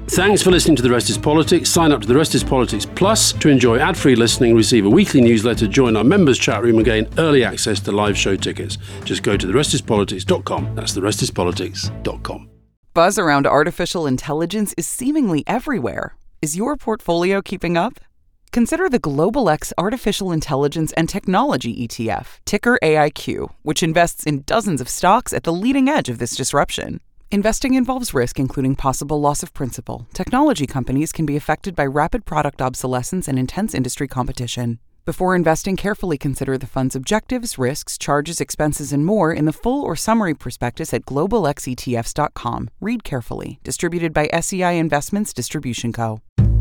Thanks for listening to The Rest is Politics. Sign up to The Rest is Politics Plus to enjoy ad-free listening, receive a weekly newsletter, join our members' chat room and gain early access to live show tickets. Just go to therestispolitics.com. That's therestispolitics.com. Buzz around artificial intelligence is seemingly everywhere. Is your portfolio keeping up? Consider the Global X Artificial Intelligence and Technology ETF, ticker AIQ, which invests in dozens of stocks at the leading edge of this disruption. Investing involves risk, including possible loss of principal. Technology companies can be affected by rapid product obsolescence and intense industry competition. Before investing, carefully consider the fund's objectives, risks, charges, expenses, and more in the full or summary prospectus at globalxetfs.com. Read carefully. Distributed by SEI Investments Distribution Co.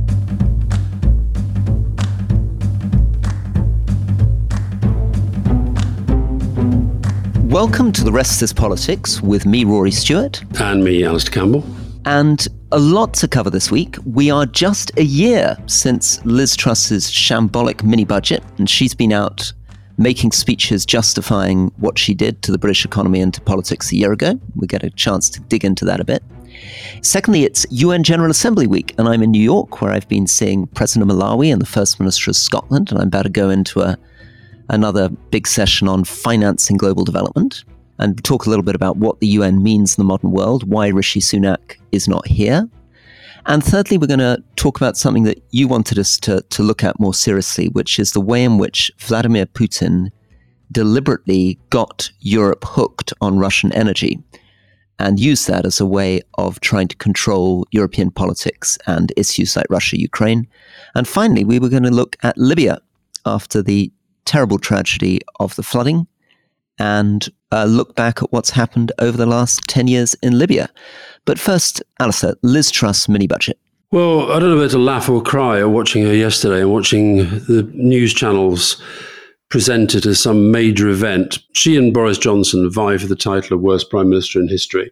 Welcome to The Rest is Politics with me, Rory Stewart. And me, Alistair Campbell. And a lot to cover this week. We are just a year since Liz Truss's shambolic mini-budget, and she's been out making speeches justifying what she did to the British economy and to politics a year ago. We get a chance to dig into that a bit. Secondly, it's UN General Assembly week, and I'm in New York, where I've been seeing President of Malawi and the First Minister of Scotland, and I'm about to go into another big session on financing global development and talk a little bit about what the UN means in the modern world, why Rishi Sunak is not here. And thirdly, we're going to talk about something that you wanted us to look at more seriously, which is the way in which Vladimir Putin deliberately got Europe hooked on Russian energy and used that as a way of trying to control European politics and issues like Russia, Ukraine. And finally, we were going to look at Libya after the terrible tragedy of the flooding and look back at what's happened over the last 10 years in Libya. But first, Alistair, Liz Truss mini-budget. Well, I don't know whether to laugh or cry at watching her yesterday and watching the news channels present it as some major event. She and Boris Johnson vie for the title of worst Prime Minister in history.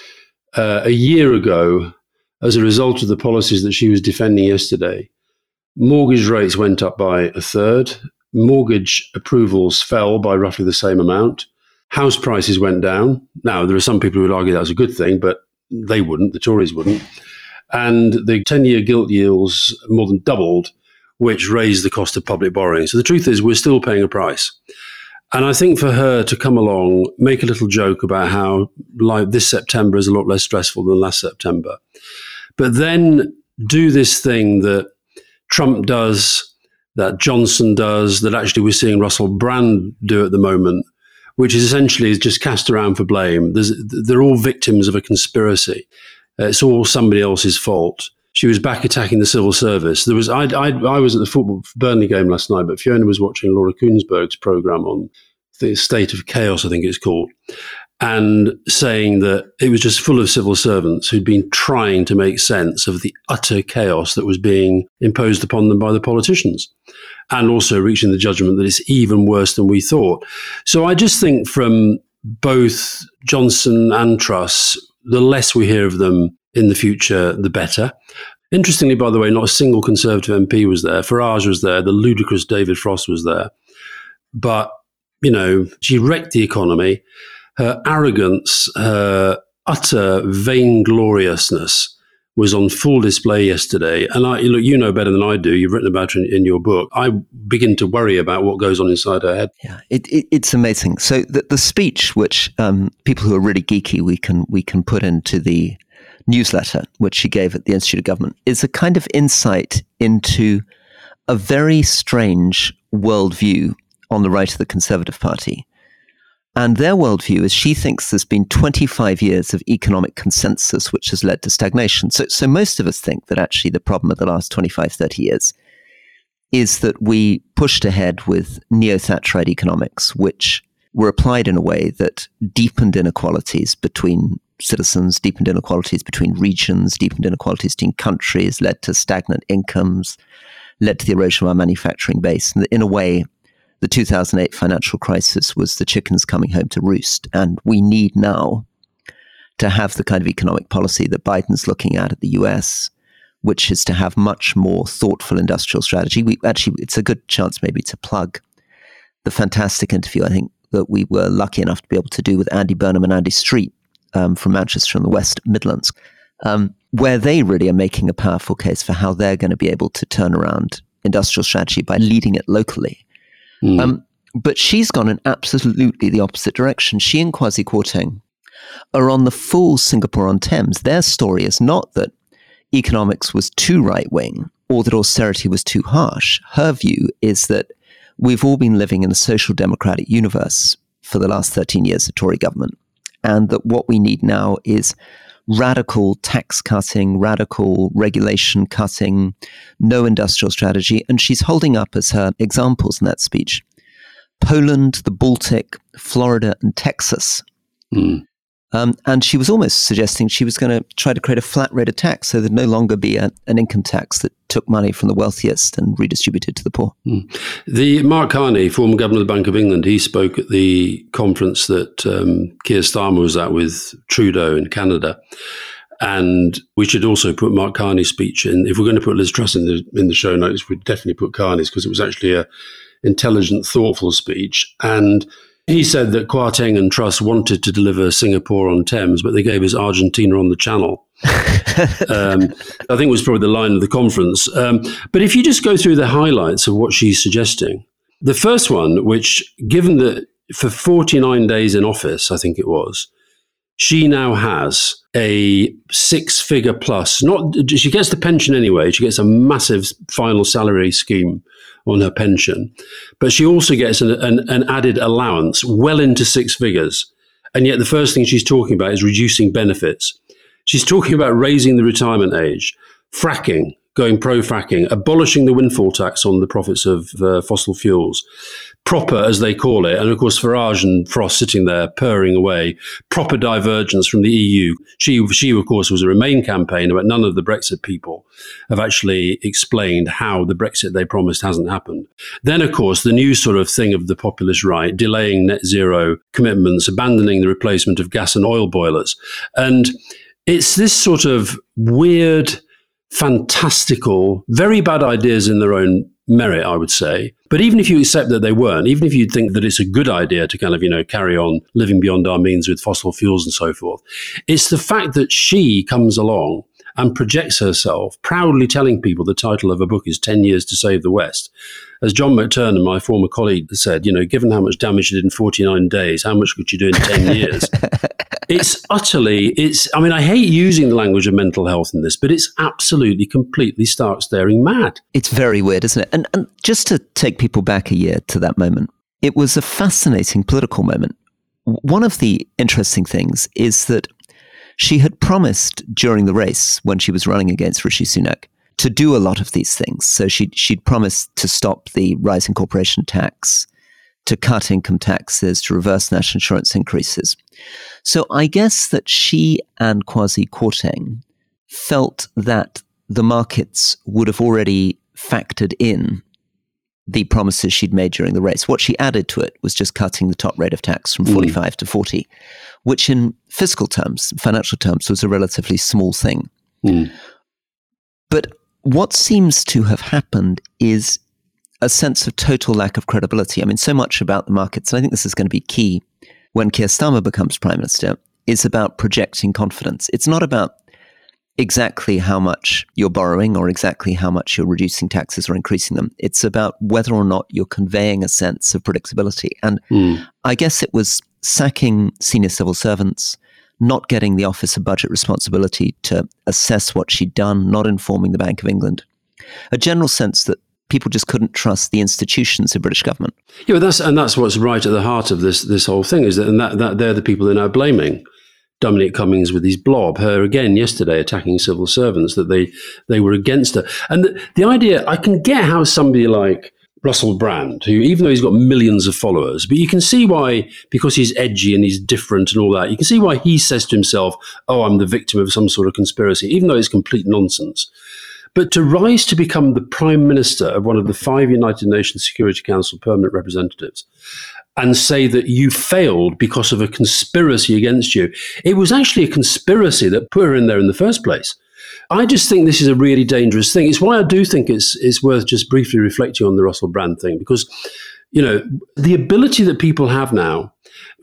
A year ago, as a result of the policies that she was defending yesterday, mortgage rates went up by a third. Mortgage approvals fell by roughly the same amount. House prices went down. Now, there are some people who would argue that was a good thing, but they wouldn't, the Tories wouldn't. And the 10-year gilt yields more than doubled, which raised the cost of public borrowing. So the truth is, we're still paying a price. And I think for her to come along, make a little joke about how this September is a lot less stressful than last September, but then do this thing that Trump does, that Johnson does, that actually we're seeing Russell Brand do at the moment, which is essentially just cast around for blame. They're all victims of a conspiracy. It's all somebody else's fault. She was back attacking the civil service. I was at the football Burnley game last night, but Fiona was watching Laura Kuenssberg's programme on the State of Chaos, I think it's called, and saying that it was just full of civil servants who'd been trying to make sense of the utter chaos that was being imposed upon them by the politicians, and also reaching the judgment that it's even worse than we thought. So I just think from both Johnson and Truss, the less we hear of them in the future, the better. Interestingly, by the way, not a single Conservative MP was there. Farage was there. The ludicrous David Frost was there. But, she wrecked the economy. Her arrogance, her utter vaingloriousness was on full display yesterday. And you know better than I do. You've written about it in your book. I begin to worry about what goes on inside her head. Yeah, it's amazing. So the speech, which people who are really geeky, we can put into the newsletter, which she gave at the Institute of Government, is a kind of insight into a very strange worldview on the right of the Conservative Party. And their worldview is she thinks there's been 25 years of economic consensus, which has led to stagnation. So most of us think that actually the problem of the last 25, 30 years is that we pushed ahead with neo-Thatcherite economics, which were applied in a way that deepened inequalities between citizens, deepened inequalities between regions, deepened inequalities between countries, led to stagnant incomes, led to the erosion of our manufacturing base. And in a way, the 2008 financial crisis was the chickens coming home to roost. And we need now to have the kind of economic policy that Biden's looking at the US, which is to have much more thoughtful industrial strategy. It's a good chance maybe to plug the fantastic interview, I think, that we were lucky enough to be able to do with Andy Burnham and Andy Street from Manchester and the West Midlands. where they really are making a powerful case for how they're going to be able to turn around industrial strategy by leading it locally. But she's gone in absolutely the opposite direction. She and Kwasi Kwarteng are on the full Singapore-on-Thames. Their story is not that economics was too right-wing or that austerity was too harsh. Her view is that we've all been living in a social democratic universe for the last 13 years of Tory government, and that what we need now is radical tax cutting, radical regulation cutting, no industrial strategy. And she's holding up as her examples in that speech Poland, the Baltic, Florida, and Texas. And she was almost suggesting she was going to try to create a flat rate of tax so there'd no longer be an income tax that took money from the wealthiest and redistributed to the poor. The Mark Carney, former governor of the Bank of England, he spoke at the conference that Keir Starmer was at with Trudeau in Canada. And we should also put Mark Carney's speech in. If we're going to put Liz Truss in the show notes, we'd definitely put Carney's, because it was actually a intelligent, thoughtful speech. And he said that Kwarteng and Truss wanted to deliver Singapore-on-Thames, but they gave us Argentina on the Channel. I think was probably the line of the conference. But if you just go through the highlights of what she's suggesting, the first one, which, given that for 49 days in office, I think it was, she now has a 6-figure plus. She gets the pension anyway. She gets a massive final salary scheme on her pension, but she also gets an added allowance well into 6 figures. And yet the first thing she's talking about is reducing benefits. She's talking about raising the retirement age, fracking, going pro-fracking, abolishing the windfall tax on the profits of fossil fuels, proper, as they call it. And of course, Farage and Frost sitting there purring away, proper divergence from the EU. She, of course, was a Remain campaigner, but none of the Brexit people have actually explained how the Brexit they promised hasn't happened. Then, of course, the new sort of thing of the populist right, delaying net zero commitments, abandoning the replacement of gas and oil boilers. And it's this sort of weird, fantastical, very bad ideas in their own merit, I would say. But even if you accept that they weren't, even if you think that it's a good idea to kind of, carry on living beyond our means with fossil fuels and so forth, it's the fact that she comes along and projects herself, proudly telling people the title of her book is 10 Years to Save the West. As John McTernan, my former colleague, said, given how much damage you did in 49 days, how much could you do in 10 years? I hate using the language of mental health in this, but it's absolutely, completely stark staring mad. It's very weird, isn't it? And just to take people back a year to that moment, it was a fascinating political moment. One of the interesting things is that she had promised during the race, when she was running against Rishi Sunak, to do a lot of these things. So she'd promised to stop the rising corporation tax, to cut income taxes, to reverse national insurance increases. So I guess that she and Kwasi Kwarteng felt that the markets would have already factored in the promises she'd made during the race. What she added to it was just cutting the top rate of tax from 45 to 40, which in fiscal terms, financial terms, was a relatively small thing. But what seems to have happened is a sense of total lack of credibility. I mean, so much about the markets, and I think this is going to be key when Keir Starmer becomes Prime Minister, is about projecting confidence. It's not about exactly how much you're borrowing or exactly how much you're reducing taxes or increasing them. It's about whether or not you're conveying a sense of predictability. And I guess it was sacking senior civil servants, not getting the Office of Budget Responsibility to assess what she'd done, not informing the Bank of England. A general sense that people just couldn't trust the institutions of British government. Yeah, that's what's right at the heart of this whole thing, is that they're the people they're now blaming. Dominic Cummings with his blob, her again yesterday attacking civil servants, that they were against her. And the idea, I can get how somebody like Russell Brand, who, even though he's got millions of followers, but you can see why, because he's edgy and he's different and all that, you can see why he says to himself, oh, I'm the victim of some sort of conspiracy, even though it's complete nonsense. But to rise to become the Prime Minister of one of the 5 United Nations Security Council permanent representatives and say that you failed because of a conspiracy against you, it was actually a conspiracy that put her in there in the first place. I just think this is a really dangerous thing. It's why I do think it's worth just briefly reflecting on the Russell Brand thing, because, the ability that people have now,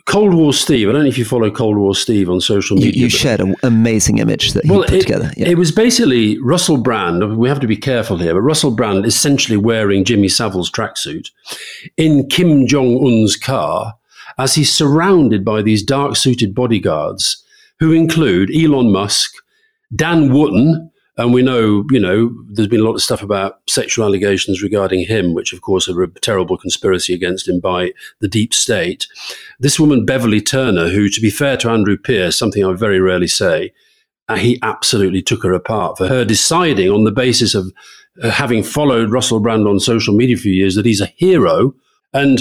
Cold War Steve, I don't know if you follow Cold War Steve on social media. You shared an amazing image that he put together. Yeah. It was basically Russell Brand, we have to be careful here, but Russell Brand essentially wearing Jimmy Savile's tracksuit in Kim Jong-un's car as he's surrounded by these dark-suited bodyguards who include Elon Musk, Dan Wootton, and we know, there's been a lot of stuff about sexual allegations regarding him, which, of course, are a terrible conspiracy against him by the deep state. This woman, Beverly Turner, who, to be fair to Andrew Pierce, something I very rarely say, he absolutely took her apart for her deciding on the basis of having followed Russell Brand on social media for years that he's a hero. And,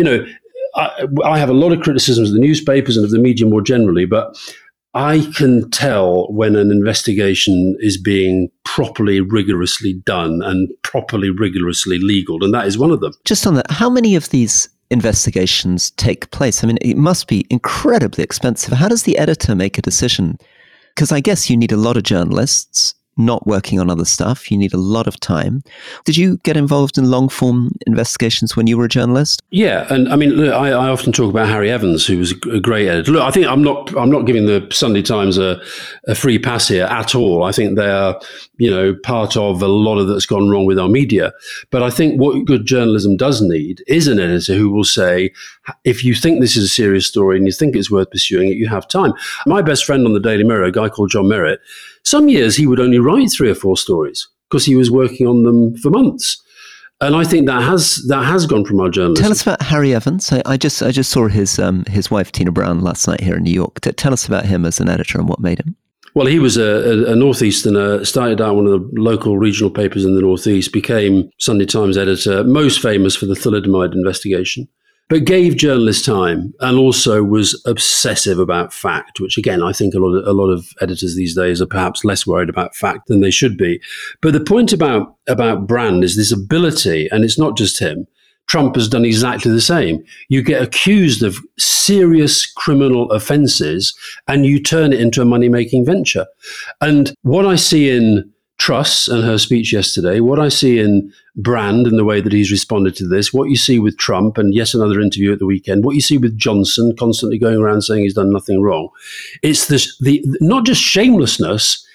I have a lot of criticisms of the newspapers and of the media more generally, but I can tell when an investigation is being properly, rigorously done and properly, rigorously legal, and that is one of them. Just on that, how many of these investigations take place? I mean, it must be incredibly expensive. How does the editor make a decision? Because I guess you need a lot of journalists not working on other stuff. You need a lot of time. Did you get involved in long-form investigations when you were a journalist? Yeah, and I mean, look, I often talk about Harry Evans, who was a great editor. Look, I think I'm not giving the Sunday Times a free pass here at all. I think they are, part of a lot of that's gone wrong with our media. But I think what good journalism does need is an editor who will say, if you think this is a serious story and you think it's worth pursuing it, you have time. My best friend on the Daily Mirror, a guy called John Merritt, some years he would only write 3 or 4 stories because he was working on them for months. And I think that has gone from our journalism. Tell us about Harry Evans. I just saw his wife Tina Brown last night here in New York. Tell us about him as an editor and what made him. Well, he was a Northeasterner, started out one of the local regional papers in the Northeast, became Sunday Times editor, most famous for the thalidomide investigation, but gave journalists time and also was obsessive about fact, which again, I think a lot of editors these days are perhaps less worried about fact than they should be. But the point about Brand is this ability, and it's not just him. Trump has done exactly the same. You get accused of serious criminal offenses and you turn it into a money-making venture. And what I see in Truss and her speech yesterday, what I see in Brand and the way that he's responded to this, what you see with Trump and yes, another interview at the weekend, what you see with Johnson constantly going around saying he's done nothing wrong. It's the not just shamelessness,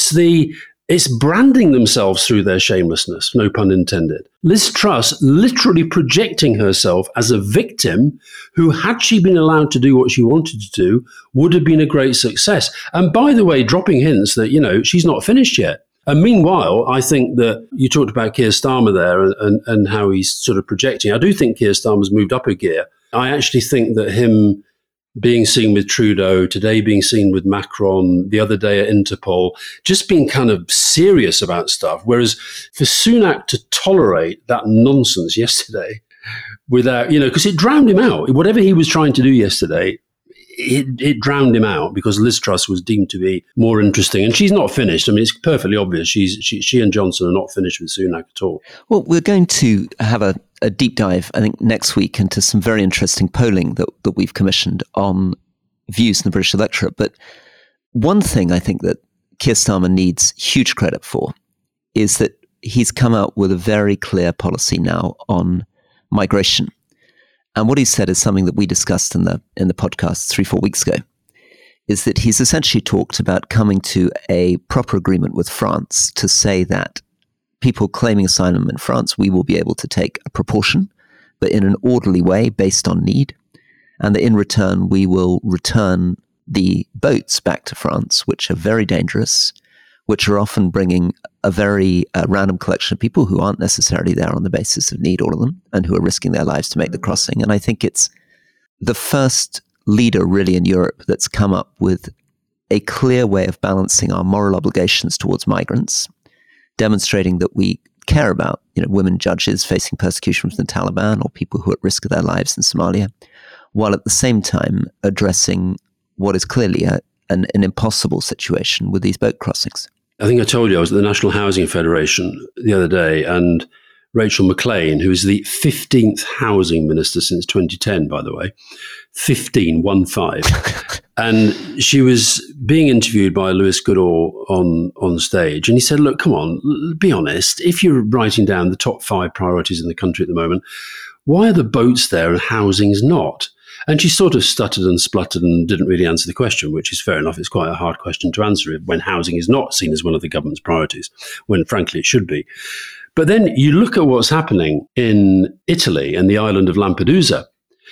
it's branding themselves through their shamelessness, no pun intended. Liz Truss literally projecting herself as a victim who, had she been allowed to do what she wanted to do, would have been a great success. And by the way, dropping hints that, she's not finished yet. And meanwhile, I think that you talked about Keir Starmer there and how he's sort of projecting. I do think Keir Starmer's moved up a gear. I actually think that him being seen with Trudeau, today being seen with Macron, the other day at Interpol, just being kind of serious about stuff. Whereas for Sunak to tolerate that nonsense yesterday without, because it drowned him out. Whatever he was trying to do yesterday, it drowned him out because Liz Truss was deemed to be more interesting. And she's not finished. I mean, it's perfectly obvious. She and Johnson are not finished with Sunak at all. Well, we're going to have a deep dive, I think, next week into some very interesting polling that we've commissioned on views in the British electorate. But one thing I think that Keir Starmer needs huge credit for is that he's come out with a very clear policy now on migration. And what he said is something that we discussed in the podcast 3-4 weeks ago, is that he's essentially talked about coming to a proper agreement with France to say that people claiming asylum in France, we will be able to take a proportion, but in an orderly way based on need. And that in return, we will return the boats back to France, which are very dangerous, which are often bringing a very random collection of people who aren't necessarily there on the basis of need, all of them, and who are risking their lives to make the crossing. And I think it's the first leader really in Europe that's come up with a clear way of balancing our moral obligations towards migrants, demonstrating that we care about, women judges facing persecution from the Taliban or people who are at risk of their lives in Somalia, while at the same time addressing what is clearly an impossible situation with these boat crossings. I think I told you I was at the National Housing Federation the other day, and Rachel Maclean, who is the 15th housing minister since 2010, by the way, 15, and she was being interviewed by Lewis Goodall on stage, and he said, look, come on, be honest, if you're writing down the top 5 priorities in the country at the moment, why are the boats there and housing's not? And she sort of stuttered and spluttered and didn't really answer the question, which is fair enough. It's quite a hard question to answer when housing is not seen as one of the government's priorities, when frankly it should be. But then you look at what's happening in Italy and the island of Lampedusa,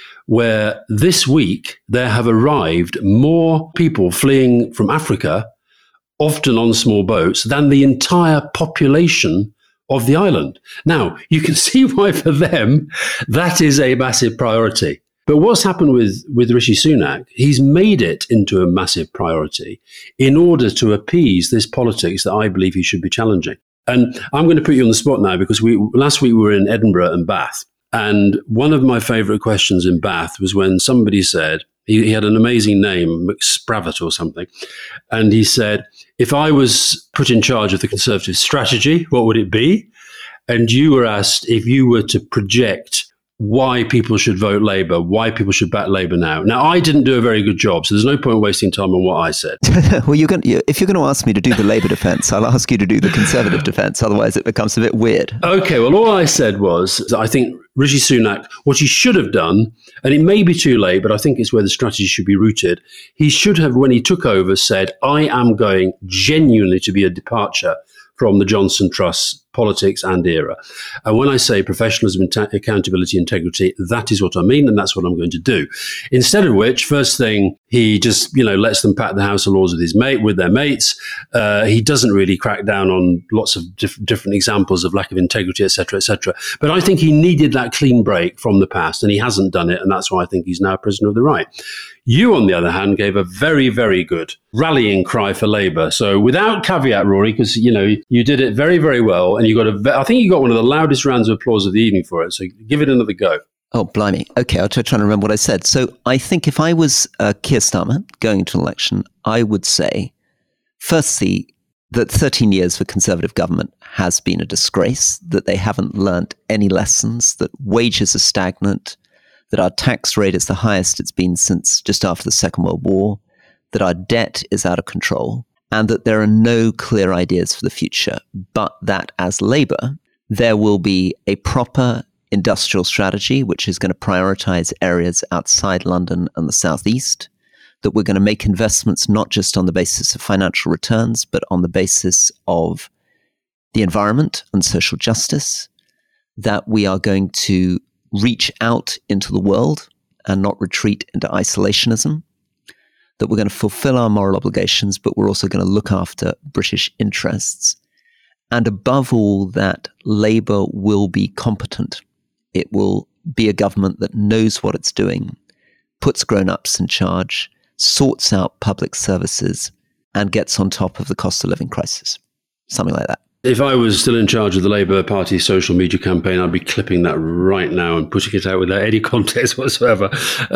where this week there have arrived more people fleeing from Africa, often on small boats, than the entire population of the island. Now, you can see why for them that is a massive priority. But what's happened with Rishi Sunak, he's made it into a massive priority in order to appease this politics that I believe he should be challenging. And I'm going to put you on the spot now because last week we were in Edinburgh and Bath. And one of my favourite questions in Bath was when somebody said, he had an amazing name, McSpravitt or something. And he said, if I was put in charge of the Conservative strategy, what would it be? And you were asked if you were to project why people should vote Labour, why people should back Labour now. Now, I didn't do a very good job, so there's no point wasting time on what I said. Well, if you're going to ask me to do the Labour defence, I'll ask you to do the Conservative defence. Otherwise, it becomes a bit weird. Okay, well, all I said was I think Rishi Sunak, what he should have done, and it may be too late, but I think it's where the strategy should be rooted, he should have, when he took over, said, I am going genuinely to be a departure from the Johnson Trust politics and era. And when I say professionalism, accountability, integrity, that is what I mean, and that's what I'm going to do. Instead of which, first thing, he just lets them pack the House of Lords with their mates. He doesn't really crack down on lots of different examples of lack of integrity, etc., etc. But I think he needed that clean break from the past, and he hasn't done it, and that's why I think he's now a prisoner of the right. You, on the other hand, gave a very, very good rallying cry for Labour. So without caveat, Rory, because, you did it very, very well. And I think you got one of the loudest rounds of applause of the evening for it. So give it another go. Oh, blimey. Okay, I'll try to remember what I said. So I think if I was Keir Starmer going to an election, I would say, firstly, that 13 years for Conservative government has been a disgrace, that they haven't learnt any lessons, that wages are stagnant, that our tax rate is the highest it's been since just after the Second World War, that our debt is out of control, and that there are no clear ideas for the future, but that as Labour, there will be a proper industrial strategy, which is going to prioritise areas outside London and the southeast, that we're going to make investments not just on the basis of financial returns, but on the basis of the environment and social justice, that we are going to reach out into the world and not retreat into isolationism, that we're going to fulfill our moral obligations, but we're also going to look after British interests. And above all, that Labour will be competent. It will be a government that knows what it's doing, puts grown-ups in charge, sorts out public services, and gets on top of the cost of living crisis. Something like that. If I was still in charge of the Labour Party social media campaign, I'd be clipping that right now and putting it out without any context whatsoever.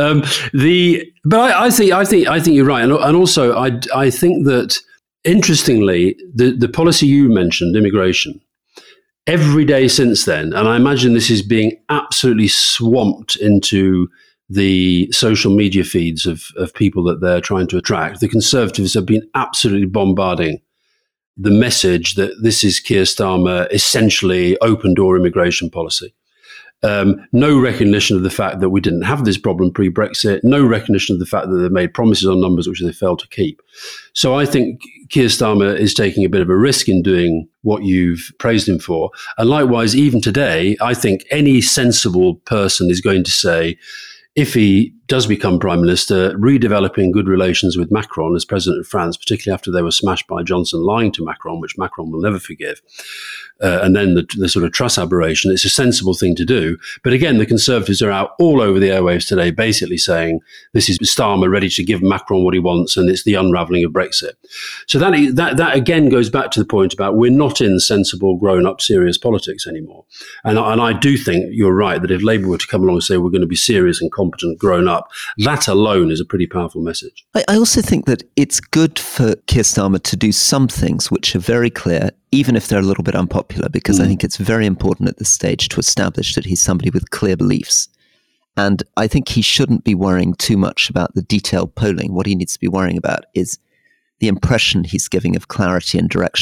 But I think you're right, and also I think that interestingly, the policy you mentioned, immigration, every day since then, and I imagine this is being absolutely swamped into the social media feeds of people that they're trying to attract. The Conservatives have been absolutely bombarding the message that this is Keir Starmer essentially open door immigration policy. No recognition of the fact that we didn't have this problem pre-Brexit, no recognition of the fact that they made promises on numbers which they failed to keep. So I think Keir Starmer is taking a bit of a risk in doing what you've praised him for. And likewise, even today, I think any sensible person is going to say, if he does become Prime Minister, redeveloping good relations with Macron as President of France, particularly after they were smashed by Johnson lying to Macron, which Macron will never forgive, and then the sort of Truss aberration, it's a sensible thing to do. But again, the Conservatives are out all over the airwaves today basically saying this is Starmer ready to give Macron what he wants and it's the unravelling of Brexit. So that again goes back to the point about we're not in sensible, grown-up, serious politics anymore. And I do think you're right that if Labour were to come along and say we're going to be serious and competent, grown up, that alone is a pretty powerful message. I also think that it's good for Keir Starmer to do some things which are very clear, even if they're a little bit unpopular, because I think it's very important at this stage to establish that he's somebody with clear beliefs. And I think he shouldn't be worrying too much about the detailed polling. What he needs to be worrying about is the impression he's giving of clarity and direction.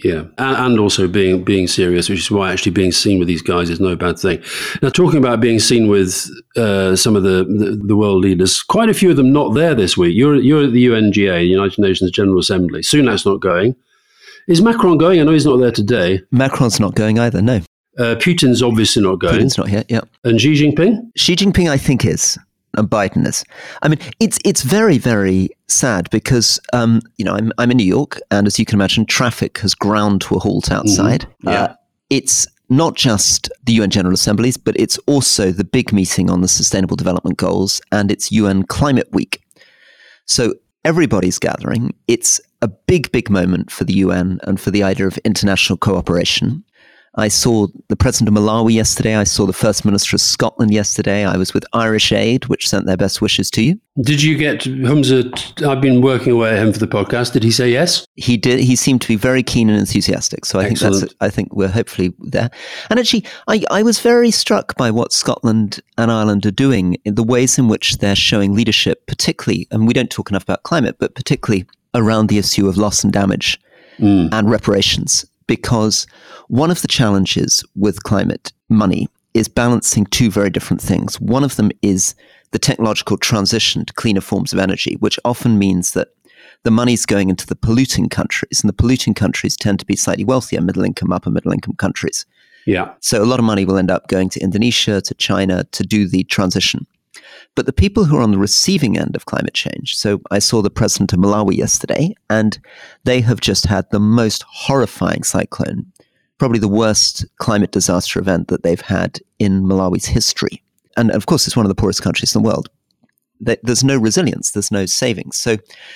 Yeah, and also being serious, which is why actually being seen with these guys is no bad thing. Now, talking about being seen with some of the world leaders, quite a few of them not there this week. You're at the UNGA, United Nations General Assembly. Sunak's not going. Is Macron going? I know he's not there today. Macron's not going either, no. Putin's obviously not going. Putin's not here, yeah. And Xi Jinping? Xi Jinping, I think, is. And Biden is. I mean, it's very, very sad because, I'm in New York, and as you can imagine, traffic has ground to a halt outside. Mm-hmm. Yeah. It's not just the UN General Assemblies, but it's also the big meeting on the Sustainable Development Goals, and it's UN Climate Week. So everybody's gathering. It's a big, big moment for the UN and for the idea of international cooperation. I saw the President of Malawi yesterday. I saw the First Minister of Scotland yesterday. I was with Irish Aid, which sent their best wishes to you. Did you get Humza? I've been working away at him for the podcast. Did he say yes? He did. He seemed to be very keen and enthusiastic. So I think we're hopefully there. And actually, I was very struck by what Scotland and Ireland are doing, in the ways in which they're showing leadership, particularly, and we don't talk enough about climate, but particularly around the issue of loss and damage and reparations. Because one of the challenges with climate money is balancing two very different things. One of them is the technological transition to cleaner forms of energy, which often means that the money's going into the polluting countries, and the polluting countries tend to be slightly wealthier, middle income, upper middle income countries. Yeah. So a lot of money will end up going to Indonesia, to China, to do the transition. But the people who are on the receiving end of climate change, so I saw the president of Malawi yesterday, and they have just had the most horrifying cyclone, probably the worst climate disaster event that they've had in Malawi's history. And of course, it's one of the poorest countries in the world. There's no resilience, there's no savings. So,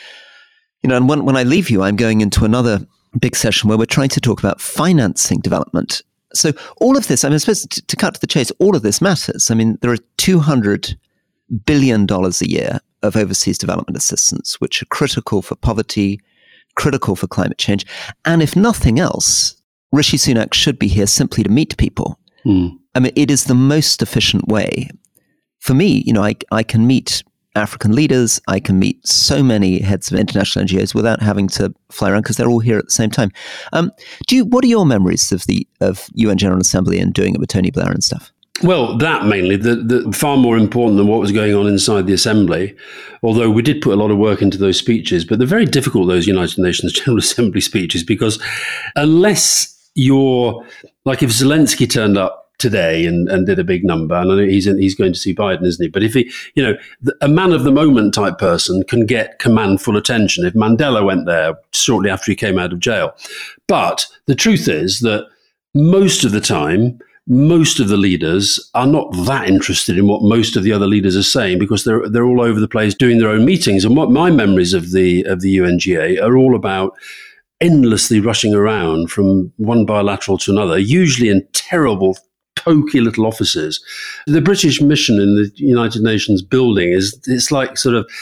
and when I leave you, I'm going into another big session where we're trying to talk about financing development. So all of this, I suppose to cut to the chase, all of this matters. I mean, there are $200 billion a year of overseas development assistance, which are critical for poverty, critical for climate change. And if nothing else, Rishi Sunak should be here simply to meet people. I mean, it is the most efficient way. For me, I can meet African leaders, I can meet so many heads of international NGOs without having to fly around because they're all here at the same time. What are your memories of the UN General Assembly and doing it with Tony Blair and stuff? Well, that mainly, the far more important than what was going on inside the Assembly, although we did put a lot of work into those speeches, but they're very difficult, those United Nations General Assembly speeches, because unless you're, like if Zelensky turned up today and did a big number, and I know he's going to see Biden, isn't he? But if he, a man of the moment type person can get command full attention. If Mandela went there shortly after he came out of jail. But the truth is that most of the time, most of the leaders are not that interested in what most of the other leaders are saying, because they're all over the place doing their own meetings. And what my memories of the UNGA are all about endlessly rushing around from one bilateral to another, usually in terrible, pokey little offices. The British mission in the United Nations building it's like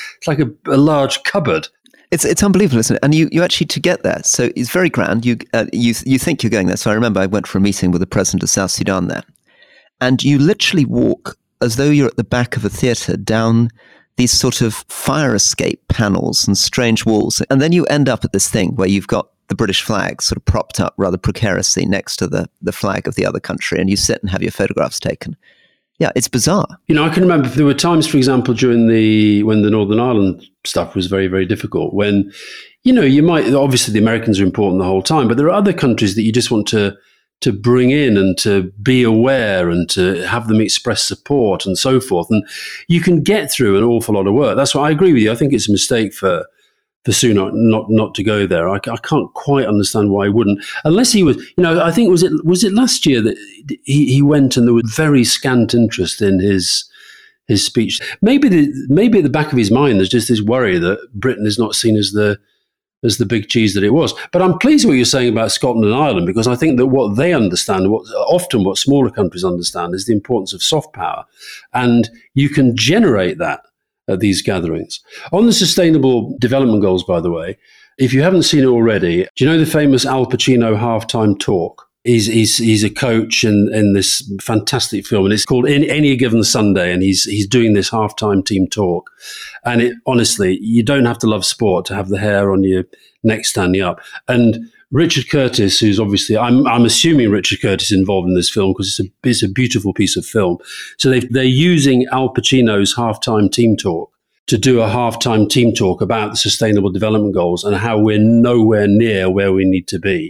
a large cupboard. It's unbelievable, isn't it? And you actually, to get there, so it's very grand. You think you're going there. So I remember I went for a meeting with the president of South Sudan there, and you literally walk as though you're at the back of a theatre down these sort of fire escape panels and strange walls, and then you end up at this thing where you've got the British flag sort of propped up rather precariously next to the flag of the other country, and you sit and have your photographs taken. Yeah, it's bizarre. I can remember there were times, for example, when the Northern Ireland stuff was very, very difficult, when, you might, obviously the Americans are important the whole time, but there are other countries that you just want to bring in and to be aware and to have them express support and so forth. And you can get through an awful lot of work. That's why I agree with you. I think it's a mistake for Sunak not to go there. I can't quite understand why he wouldn't, unless he was. I think was it last year that he went and there was very scant interest in his speech. Maybe at the back of his mind there's just this worry that Britain is not seen as the big cheese that it was. But I'm pleased with what you're saying about Scotland and Ireland, because I think that what they understand, what smaller countries understand, is the importance of soft power, and you can generate that at these gatherings. On the Sustainable Development Goals, by the way, if you haven't seen it already, do you know the famous Al Pacino halftime talk? He's a coach in this fantastic film, and it's called In Any Given Sunday, and he's doing this halftime team talk. And honestly, you don't have to love sport to have the hair on your neck standing up. And Richard Curtis, who's obviously, I'm assuming Richard Curtis is involved in this film because it's a beautiful piece of film. So they're using Al Pacino's halftime team talk to do a halftime team talk about the Sustainable Development Goals and how we're nowhere near where we need to be.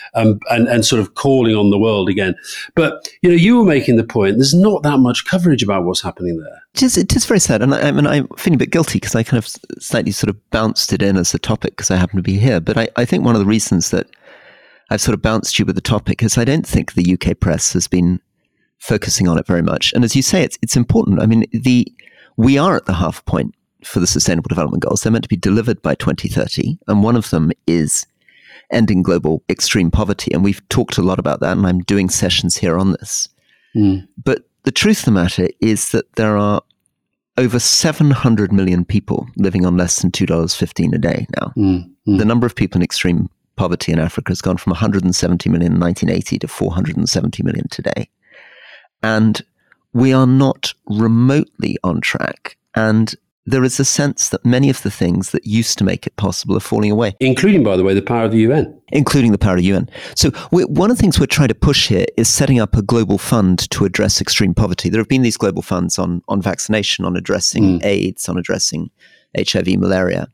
And sort of calling on the world again. But, you were making the point, there's not that much coverage about what's happening there. It is very sad. And I'm feeling a bit guilty because I kind of slightly sort of bounced it in as a topic because I happen to be here. But I think one of the reasons that I've sort of bounced you with the topic is I don't think the UK press has been focusing on it very much. And as you say, it's important. I mean, we are at the half point for the Sustainable Development Goals. They're meant to be delivered by 2030. And one of them is ending global extreme poverty. And we've talked a lot about that, and I'm doing sessions here on this. But the truth of the matter is that there are over 700 million people living on less than $2.15 a day now. The number of people in extreme poverty in Africa has gone from 170 million in 1980 to 470 million today. And we are not remotely on track. And there is a sense that many of the things that used to make it possible are falling away. Including, by the way, the power of the UN. Including the power of the UN. So one of the things we're trying to push here is setting up a global fund to address extreme poverty. There have been these global funds on vaccination, on addressing AIDS, on addressing HIV, malaria.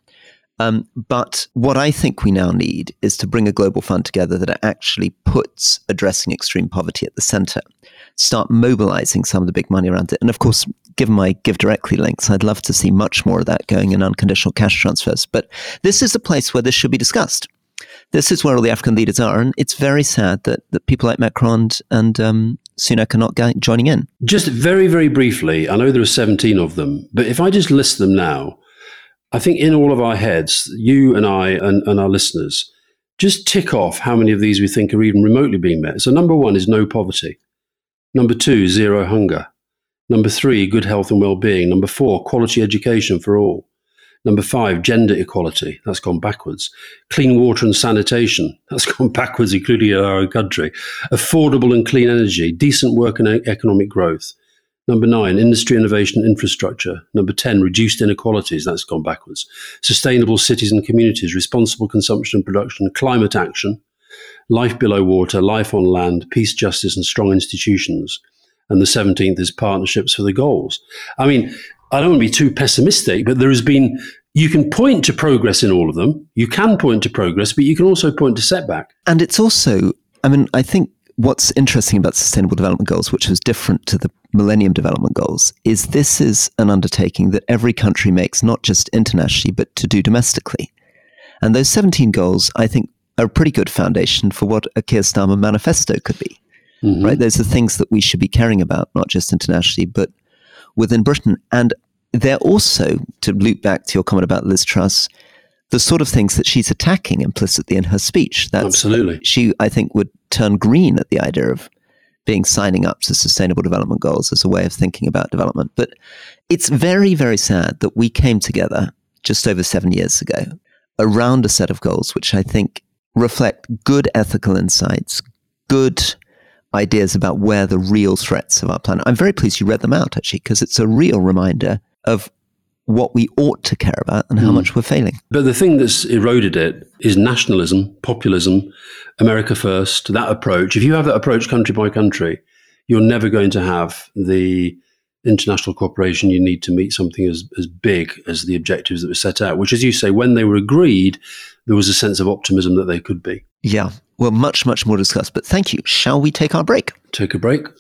But what I think we now need is to bring a global fund together that actually puts addressing extreme poverty at the center, start mobilizing some of the big money around it. And of course, given my Give Directly links, I'd love to see much more of that going in unconditional cash transfers. But this is a place where this should be discussed. This is where all the African leaders are. And it's very sad that people like Macron and Sunak are not joining in. Just very, very briefly, I know there are 17 of them, but if I just list them now, I think in all of our heads, you and I and our listeners, just tick off how many of these we think are even remotely being met. So number 1 is no poverty. Number 2, zero hunger. Number 3, good health and well-being. Number 4, quality education for all. Number 5, gender equality. That's gone backwards. Clean water and sanitation. That's gone backwards, including in our own country. Affordable and clean energy. Decent work and economic growth. Number 9, industry, innovation, infrastructure. Number 10, reduced inequalities. That's gone backwards. Sustainable cities and communities. Responsible consumption and production. Climate action. Life below water. Life on land. Peace, justice, and strong institutions. And the 17th is partnerships for the goals. I mean, I don't want to be too pessimistic, but there has been, you can point to progress in all of them. You can point to progress, but you can also point to setback. And it's also, I think what's interesting about Sustainable Development Goals, which was different to the Millennium Development Goals, is this is an undertaking that every country makes, not just internationally, but to do domestically. And those 17 goals, I think, are a pretty good foundation for what a Keir Starmer manifesto could be. Right? Those are things that we should be caring about, not just internationally, but within Britain. And they're also, to loop back to your comment about Liz Truss, the sort of things that she's attacking implicitly in her speech. Absolutely. She, I think, would turn green at the idea of signing up to Sustainable Development Goals as a way of thinking about development. But it's very, very sad that we came together just over 7 years ago around a set of goals which I think reflect good ethical insights, good ideas about where the real threats of our planet. I'm very pleased you read them out, actually, because it's a real reminder of what we ought to care about and how much we're failing. But the thing that's eroded it is nationalism, populism, America first, that approach. If you have that approach country by country, you're never going to have the international cooperation you need to meet something as big as the objectives that were set out, which, as you say, when they were agreed, there was a sense of optimism that they could be. Yeah. Well, much, much more discussed, but thank you. Shall we take our break? Take a break.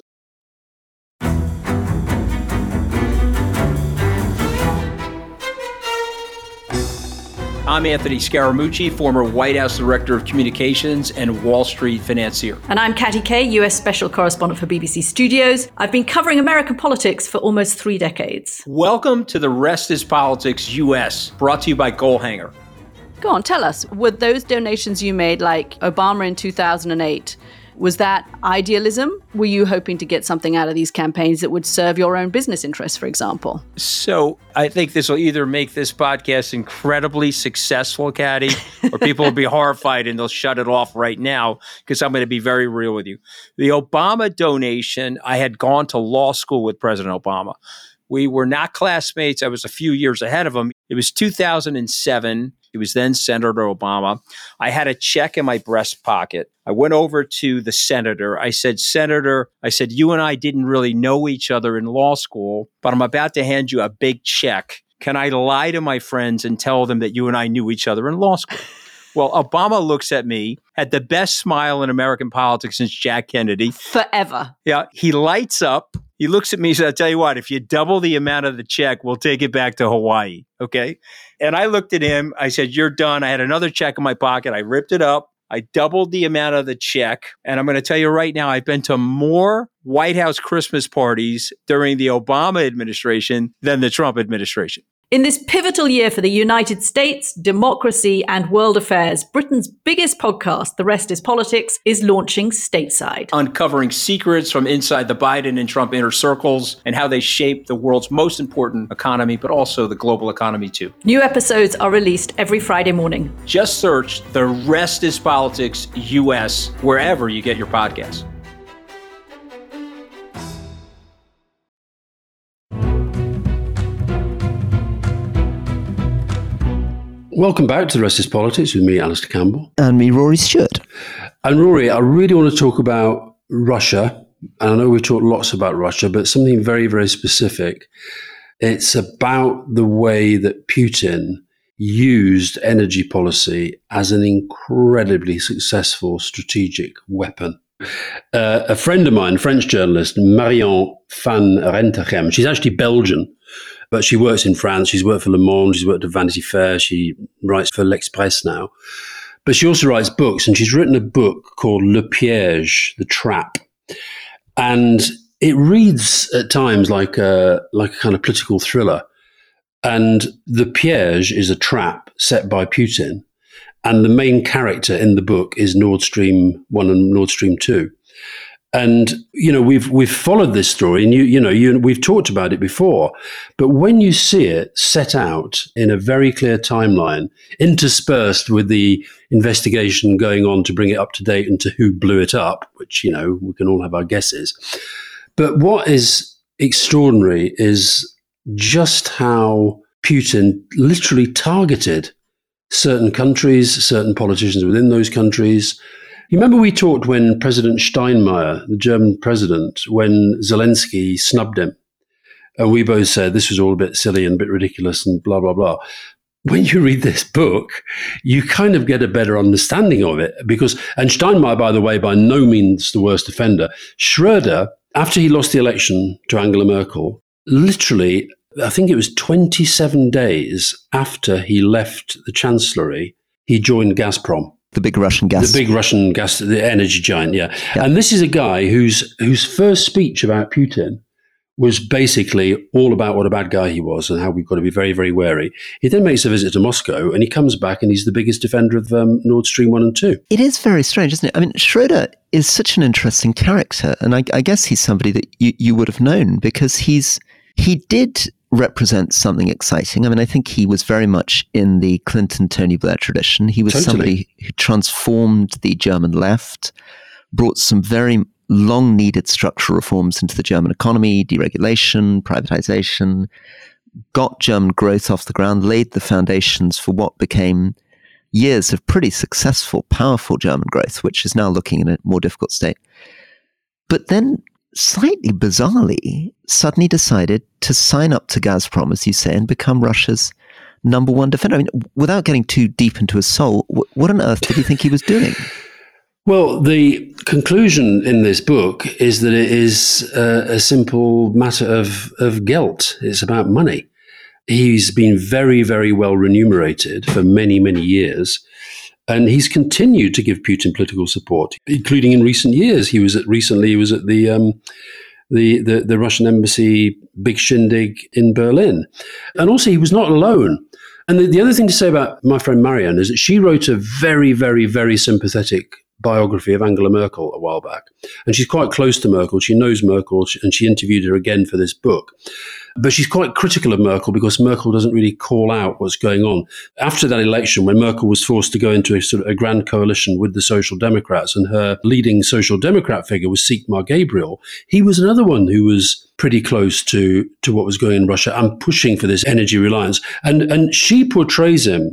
I'm Anthony Scaramucci, former White House Director of Communications and Wall Street financier. And I'm Katty Kay, US Special Correspondent for BBC Studios. I've been covering American politics for almost 3 decades. Welcome to The Rest is Politics US, brought to you by Goalhanger. Go on, tell us, were those donations you made, like Obama in 2008, was that idealism? Were you hoping to get something out of these campaigns that would serve your own business interests, for example? So I think this will either make this podcast incredibly successful, Katty, or people will be horrified and they'll shut it off right now because I'm going to be very real with you. The Obama donation, I had gone to law school with President Obama. We were not classmates. I was a few years ahead of him. It was 2007. He was then Senator Obama. I had a check in my breast pocket. I went over to the senator. I said, Senator, you and I didn't really know each other in law school, but I'm about to hand you a big check. Can I lie to my friends and tell them that you and I knew each other in law school? Well, Obama looks at me, had the best smile in American politics since Jack Kennedy. Forever. Yeah, he lights up. He looks at me and says, I'll tell you what, if you double the amount of the check, we'll take it back to Hawaii. Okay. And I looked at him. I said, you're done. I had another check in my pocket. I ripped it up. I doubled the amount of the check. And I'm going to tell you right now, I've been to more White House Christmas parties during the Obama administration than the Trump administration. In this pivotal year for the United States, democracy, and world affairs, Britain's biggest podcast, The Rest is Politics, is launching stateside. Uncovering secrets from inside the Biden and Trump inner circles and how they shape the world's most important economy, but also the global economy too. New episodes are released every Friday morning. Just search The Rest is Politics US wherever you get your podcasts. Welcome back to The Rest is Politics with me, Alistair Campbell. And me, Rory Stewart. And Rory, I really want to talk about Russia. And I know we've talked lots about Russia, but something very, very specific. It's about the way that Putin used energy policy as an incredibly successful strategic weapon. A friend of mine, French journalist, Marion van Rentegem, she's actually Belgian, but she works in France. She's worked for Le Monde. She's worked at Vanity Fair. She writes for L'Express now. But she also writes books, and she's written a book called Le Piège, The Trap. And it reads at times like a kind of political thriller. And The Piège is a trap set by Putin. And the main character in the book is Nord Stream 1 and Nord Stream 2. And, you know, we've followed this story and we've talked about it before, but when you see it set out in a very clear timeline, interspersed with the investigation going on to bring it up to date into who blew it up, which, you know, we can all have our guesses. But what is extraordinary is just how Putin literally targeted certain countries, certain politicians within those countries. You remember we talked when President Steinmeier, the German president, when Zelensky snubbed him, and we both said this was all a bit silly and a bit ridiculous and blah, blah, blah. When you read this book, you kind of get a better understanding of it because, and Steinmeier, by the way, by no means the worst offender. Schröder, after he lost the election to Angela Merkel, literally, I think it was 27 days after he left the chancellery, he joined Gazprom. The big Russian gas. The energy giant, yeah. And this is a guy whose first speech about Putin was basically all about what a bad guy he was and how we've got to be very, very wary. He then makes a visit to Moscow and he comes back and he's the biggest defender of Nord Stream 1 and 2. It is very strange, isn't it? I mean, Schröder is such an interesting character. And I guess he's somebody that you would have known because he did represent something exciting. I mean, I think he was very much in the Clinton, Tony Blair tradition. He was somebody who transformed the German left, brought some very long-needed structural reforms into the German economy, deregulation, privatization, got German growth off the ground, laid the foundations for what became years of pretty successful, powerful German growth, which is now looking in a more difficult state. But then slightly bizarrely, suddenly decided to sign up to Gazprom, as you say, and become Russia's number one defender. I mean, without getting too deep into his soul, what on earth did he think he was doing? Well, the conclusion in this book is that it is a simple matter of Geld. It's about money. He's been very, very well remunerated for many, many years. And he's continued to give Putin political support, including in recent years. He was at the Russian embassy big shindig in Berlin. And also he was not alone. And the other thing to say about my friend Marianne is that she wrote a very, very, very sympathetic biography of Angela Merkel a while back. And she's quite close to Merkel. She knows Merkel and she interviewed her again for this book. But she's quite critical of Merkel because Merkel doesn't really call out what's going on. After that election, when Merkel was forced to go into a sort of a grand coalition with the Social Democrats and her leading Social Democrat figure was Sigmar Gabriel, he was another one who was pretty close to what was going on in Russia and pushing for this energy reliance. And she portrays him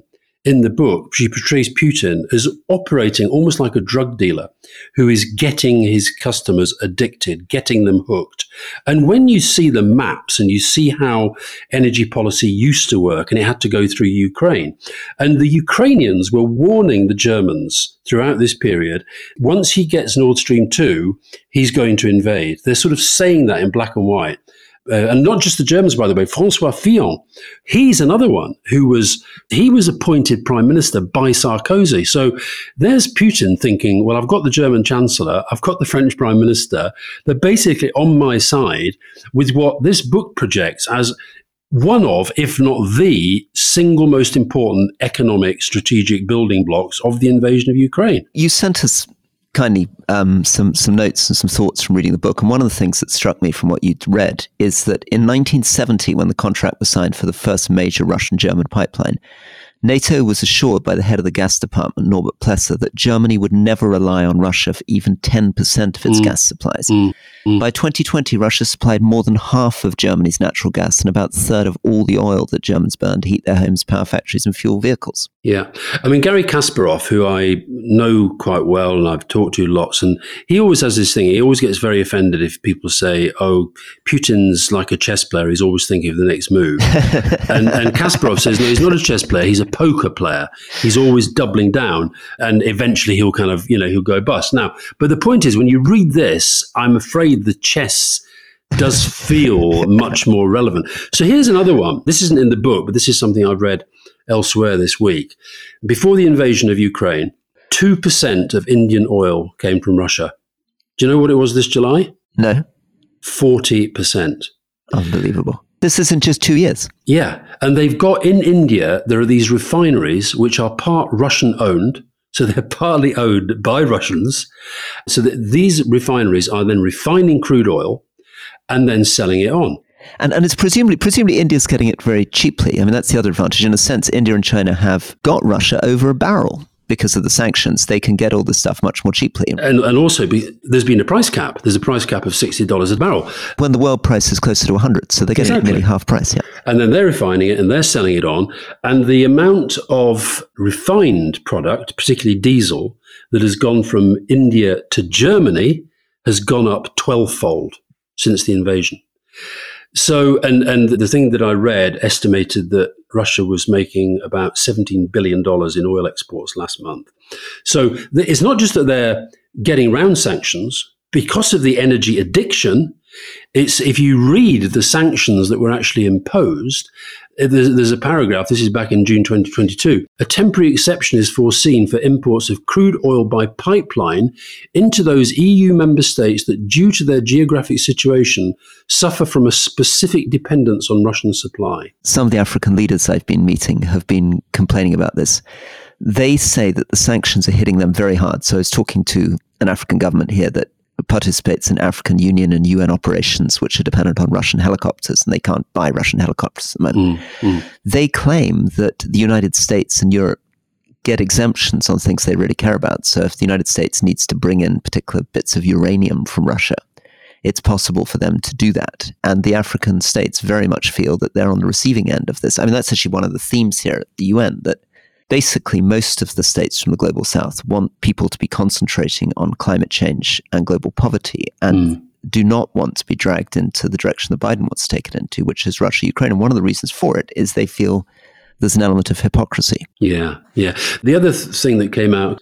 in the book, she portrays Putin as operating almost like a drug dealer who is getting his customers addicted, getting them hooked. And when you see the maps and you see how energy policy used to work, and it had to go through Ukraine, and the Ukrainians were warning the Germans throughout this period, once he gets Nord Stream 2, he's going to invade. They're sort of saying that in black and white. And not just the Germans, by the way. Francois Fillon, he's another one who was appointed prime minister by Sarkozy. So there's Putin thinking, well, I've got the German chancellor, I've got the French prime minister. They're basically on my side with what this book projects as one of, if not the single most important economic strategic building blocks of the invasion of Ukraine. You sent us kindly some notes and some thoughts from reading the book. And one of the things that struck me from what you'd read is that in 1970, when the contract was signed for the first major Russian-German pipeline, NATO was assured by the head of the gas department, Norbert Plesser, that Germany would never rely on Russia for even 10% of its gas supplies. By 2020, Russia supplied more than half of Germany's natural gas and about a third of all the oil that Germans burn to heat their homes, power factories, and fuel vehicles. Yeah. I mean, Garry Kasparov, who I know quite well and I've talked to lots, and he always has this thing. He always gets very offended if people say, oh, Putin's like a chess player. He's always thinking of the next move. and Kasparov says, no, he's not a chess player. He's a poker player. He's always doubling down, and eventually he'll kind of, he'll go bust. Now, but the point is, when you read this, I'm afraid the chess does feel much more relevant. So here's another one. This isn't in the book, but this is something I've read elsewhere this week. Before the invasion of Ukraine, 2% of Indian oil came from Russia. Do you know what it was this July? No. 40%. Unbelievable. This isn't just 2 years. Yeah. And they've got in India, there are these refineries which are part Russian owned. So they're partly owned by Russians. So that these refineries are then refining crude oil and then selling it on. And it's presumably India's getting it very cheaply. I mean, that's the other advantage. In a sense, India and China have got Russia over a barrel. Because of the sanctions, they can get all this stuff much more cheaply. And also, there's been a price cap. There's a price cap of $60 a barrel. When the world price is closer to 100, so they're getting it nearly half price, yeah. And then they're refining it and they're selling it on. And the amount of refined product, particularly diesel, that has gone from India to Germany has gone up 12-fold since the invasion. So, and the thing that I read estimated that Russia was making about $17 billion in oil exports last month. So it's not just that they're getting around sanctions because of the energy addiction. It's if you read the sanctions that were actually imposed, there's a paragraph, this is back in June 2022, a temporary exception is foreseen for imports of crude oil by pipeline into those EU member states that, due to their geographic situation, suffer from a specific dependence on Russian supply. Some of the African leaders I've been meeting have been complaining about this. They say that the sanctions are hitting them very hard. So I was talking to an African government here that participates in African Union and UN operations, which are dependent on Russian helicopters, and they can't buy Russian helicopters at the moment. They claim that the United States and Europe get exemptions on things they really care about. So if the United States needs to bring in particular bits of uranium from Russia, it's possible for them to do that. And the African states very much feel that they're on the receiving end of this. I mean, that's actually one of the themes here at the UN, that basically most of the states from the global south want people to be concentrating on climate change and global poverty and do not want to be dragged into the direction that Biden wants to take it into, which is Russia, Ukraine. And one of the reasons for it is they feel there's an element of hypocrisy. Yeah. The other thing that came out,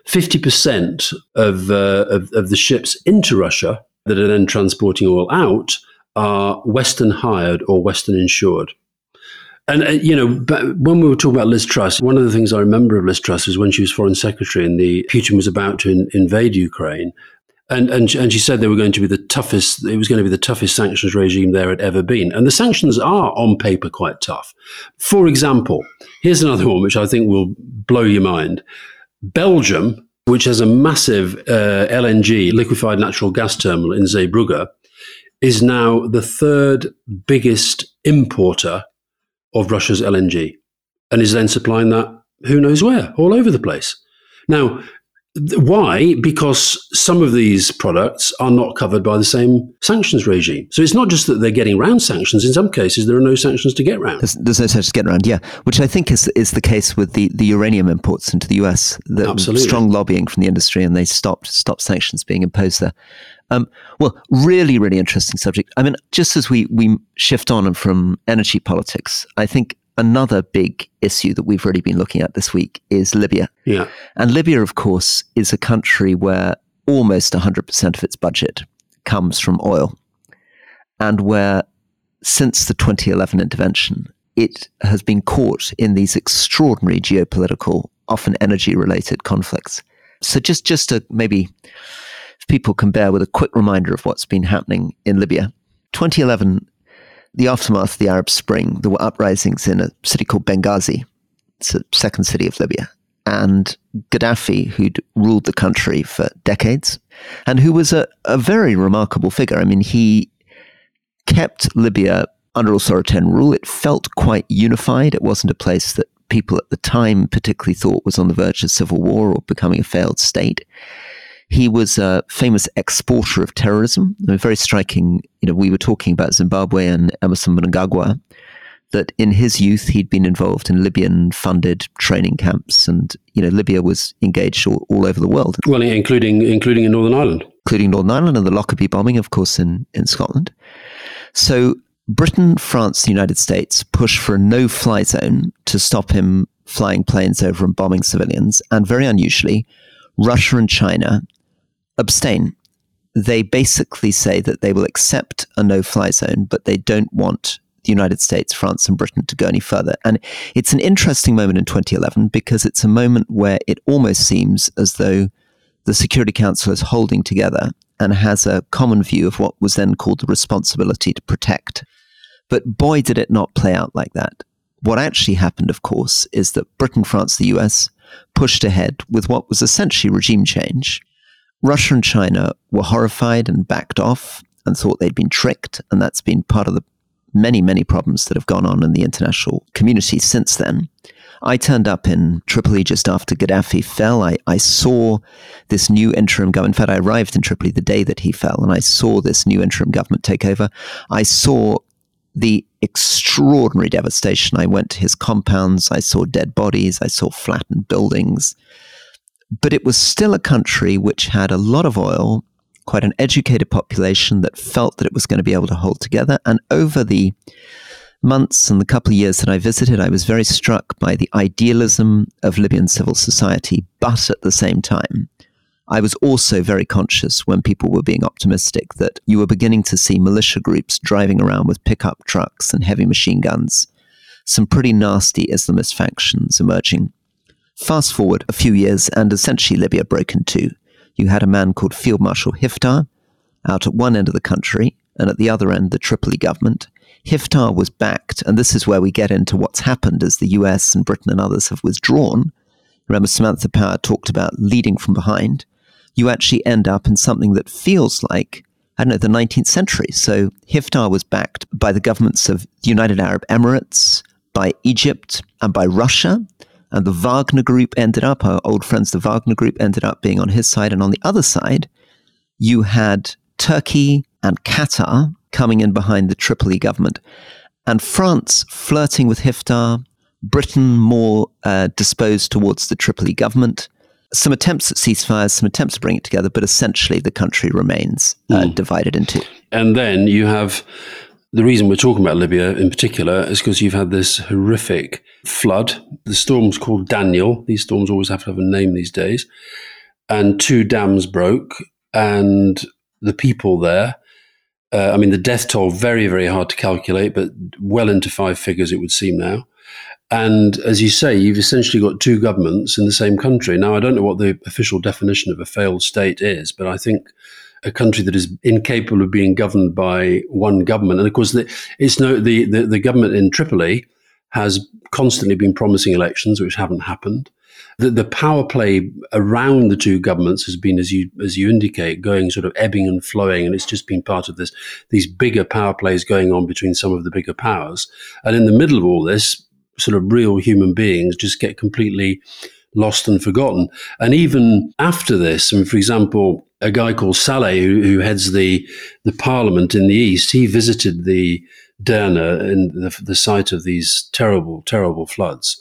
50% of the ships into Russia that are then transporting oil out are Western hired or Western insured. And, when we were talking about Liz Truss, one of the things I remember of Liz Truss was when she was foreign secretary and Putin was about to invade Ukraine. And she said they were going to be the toughest sanctions regime there had ever been. And the sanctions are on paper quite tough. For example, here's another one which I think will blow your mind. Belgium, which has a massive LNG, liquefied natural gas terminal in Zeebrugge, is now the third biggest importer of Russia's LNG, and is then supplying that who knows where, all over the place. Now, Why? Because some of these products are not covered by the same sanctions regime. So it's not just that they're getting around sanctions. In some cases, there are no sanctions to get around. There's no sanctions to get around, yeah. Which I think is the case with the uranium imports into the US. Absolutely. Strong lobbying from the industry, and they stopped sanctions being imposed there. Well, really, really interesting subject. I mean, just as we shift on from energy politics, I think another big issue that we've really been looking at this week is Libya. Yeah. And Libya, of course, is a country where almost 100% of its budget comes from oil, and where, since the 2011 intervention, it has been caught in these extraordinary geopolitical, often energy-related conflicts. So just to maybe, if people can bear with a quick reminder of what's been happening in Libya. 2011, the aftermath of the Arab Spring, there were uprisings in a city called Benghazi. It's the second city of Libya. And Gaddafi, who'd ruled the country for decades, and who was a very remarkable figure. I mean, he kept Libya under authoritarian rule. It felt quite unified. It wasn't a place that people at the time particularly thought was on the verge of civil war or becoming a failed state. He was a famous exporter of terrorism. Very striking, we were talking about Zimbabwe and Emerson Mnangagwa, that in his youth he'd been involved in Libyan-funded training camps, and Libya was engaged all over the world. Well, including in Northern Ireland. Including Northern Ireland and the Lockerbie bombing, of course, in Scotland. So Britain, France, the United States pushed for a no-fly zone to stop him flying planes over and bombing civilians, and very unusually, Russia and China abstain. They basically say that they will accept a no-fly zone, but they don't want the United States, France, and Britain to go any further. And it's an interesting moment in 2011 because it's a moment where it almost seems as though the Security Council is holding together and has a common view of what was then called the responsibility to protect. But boy, did it not play out like that. What actually happened, of course, is that Britain, France, the US pushed ahead with what was essentially regime change. Russia and China were horrified and backed off and thought they'd been tricked, and that's been part of the many, many problems that have gone on in the international community since then. I turned up in Tripoli just after Gaddafi fell. I saw this new interim government. In fact, I arrived in Tripoli the day that he fell, and I saw this new interim government take over. I saw the extraordinary devastation. I went to his compounds. I saw dead bodies. I saw flattened buildings. But it was still a country which had a lot of oil, quite an educated population that felt that it was going to be able to hold together. And over the months and the couple of years that I visited, I was very struck by the idealism of Libyan civil society. But at the same time, I was also very conscious when people were being optimistic that you were beginning to see militia groups driving around with pickup trucks and heavy machine guns, some pretty nasty Islamist factions emerging. Fast forward a few years, and essentially Libya broke in two. You had a man called Field Marshal Hiftar out at one end of the country, and at the other end, the Tripoli government. Hiftar was backed, and this is where we get into what's happened as the US and Britain and others have withdrawn. Remember, Samantha Power talked about leading from behind. You actually end up in something that feels like, the 19th century. So Hiftar was backed by the governments of the United Arab Emirates, by Egypt, and by Russia. And the Wagner Group ended up, our old friends, the Wagner Group ended up being on his side. And on the other side, you had Turkey and Qatar coming in behind the Tripoli government. And France flirting with Hiftar, Britain more disposed towards the Tripoli government. Some attempts at ceasefires, some attempts to bring it together, but essentially the country remains divided in two. And then you have, the reason we're talking about Libya in particular is because you've had this horrific flood. The storm's called Daniel. These storms always have to have a name these days. And 2 dams broke, and the people there, the death toll, very, very hard to calculate, but well into 5 figures it would seem now. And as you say, you've essentially got 2 governments in the same country. Now, I don't know what the official definition of a failed state is, but I think a country that is incapable of being governed by one government. And of course, the government in Tripoli has constantly been promising elections, which haven't happened. The power play around the 2 governments has been, as you indicate, going sort of ebbing and flowing, and it's just been part of these bigger power plays going on between some of the bigger powers. And in the middle of all this, sort of real human beings just get completely lost and forgotten. And even after this, and for example, a guy called Saleh, who heads the parliament in the east, he visited the Derna, in the site of these terrible, terrible floods.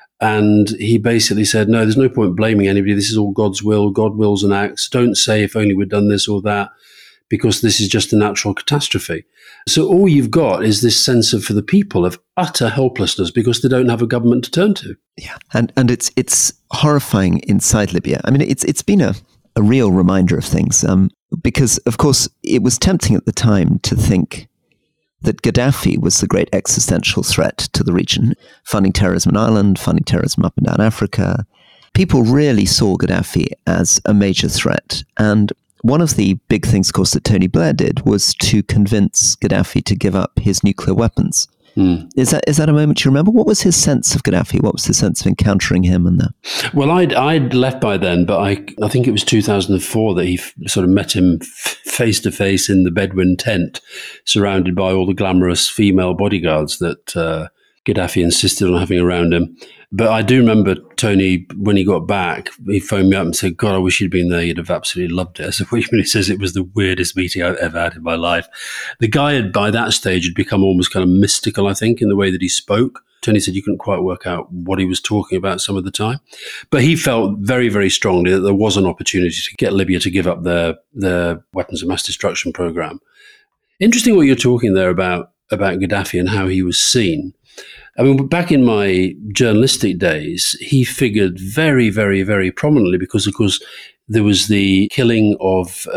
And he basically said, no, there's no point blaming anybody. This is all God's will. God wills and acts. Don't say if only we'd done this or that, because this is just a natural catastrophe. So all you've got is this sense of, for the people, of utter helplessness because they don't have a government to turn to. Yeah, and it's horrifying inside Libya. I mean, it's been a real reminder of things, because, of course, it was tempting at the time to think that Gaddafi was the great existential threat to the region, funding terrorism in Ireland, funding terrorism up and down Africa. People really saw Gaddafi as a major threat. And one of the big things, of course, that Tony Blair did was to convince Gaddafi to give up his nuclear weapons. Is that a moment you remember? What was his sense of Gaddafi? What was his sense of encountering him? Well, I'd left by then, but I think it was 2004 that he sort of met him face to face in the Bedouin tent, surrounded by all the glamorous female bodyguards that Gaddafi insisted on having around him. But I do remember Tony, when he got back, he phoned me up and said, God, I wish you'd been there. You'd have absolutely loved it. I said, what do you mean? He says, it was the weirdest meeting I've ever had in my life. The guy had, by that stage, had become almost kind of mystical, I think, in the way that he spoke. Tony said you couldn't quite work out what he was talking about some of the time. But he felt very, very strongly that there was an opportunity to get Libya to give up their weapons of mass destruction program. Interesting what you're talking there about Gaddafi and how he was seen. I mean, back in my journalistic days, he figured very, very, very prominently because, of course, there was the killing of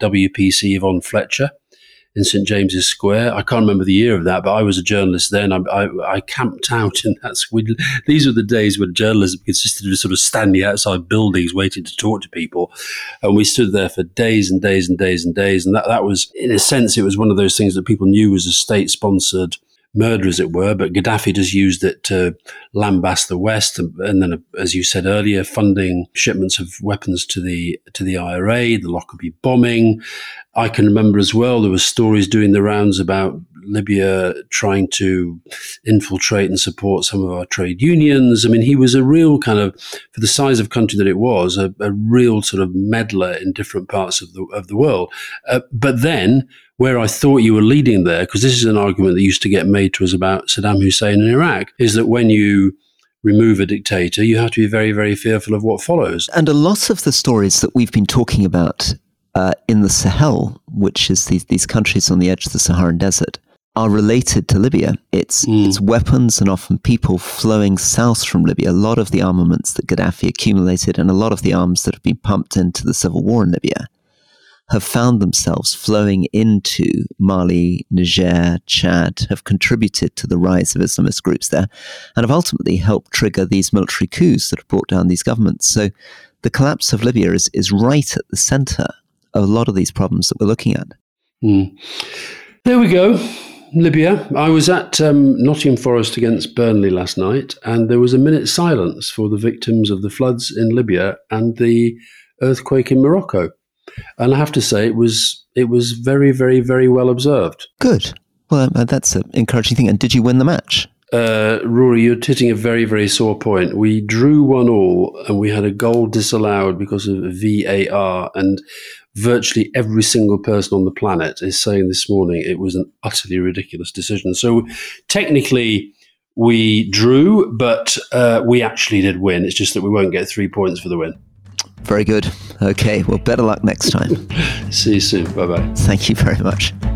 WPC Yvonne Fletcher in St. James's Square. I can't remember the year of that, but I was a journalist then. I camped out in that. These were the days when journalism consisted of sort of standing outside buildings waiting to talk to people. And we stood there for days and days and days and days. And that was, in a sense, it was one of those things that people knew was a state-sponsored murder, as it were, but Gaddafi just used it to lambast the West, and then, as you said earlier, funding shipments of weapons to the IRA, the Lockerbie bombing. I can remember as well there were stories doing the rounds about Libya trying to infiltrate and support some of our trade unions. I mean, he was a real kind of, for the size of country that it was, a real sort of meddler in different parts of the world. But then, where I thought you were leading there, because this is an argument that used to get made to us about Saddam Hussein in Iraq, is that when you remove a dictator, you have to be very, very fearful of what follows. And a lot of the stories that we've been talking about in the Sahel, which is these countries on the edge of the Saharan desert, are related to Libya. It's weapons and often people flowing south from Libya. A lot of the armaments that Gaddafi accumulated and a lot of the arms that have been pumped into the civil war in Libya have found themselves flowing into Mali, Niger, Chad, have contributed to the rise of Islamist groups there, and have ultimately helped trigger these military coups that have brought down these governments. So the collapse of Libya is right at the center of a lot of these problems that we're looking at. There we go. Libya. I was at Nottingham Forest against Burnley last night, and there was a minute's silence for the victims of the floods in Libya and the earthquake in Morocco. And I have to say, it was very, very, very well observed. Good. Well, that's an encouraging thing. And did you win the match? Rory, you're hitting a very, very sore point. We drew 1-1, and we had a goal disallowed because of VAR. And virtually every single person on the planet is saying this morning it was an utterly ridiculous decision. So technically, we drew, but we actually did win. It's just that we won't get 3 points for the win. Very good. Okay, well, better luck next time. See you soon. Bye-bye. Thank you very much.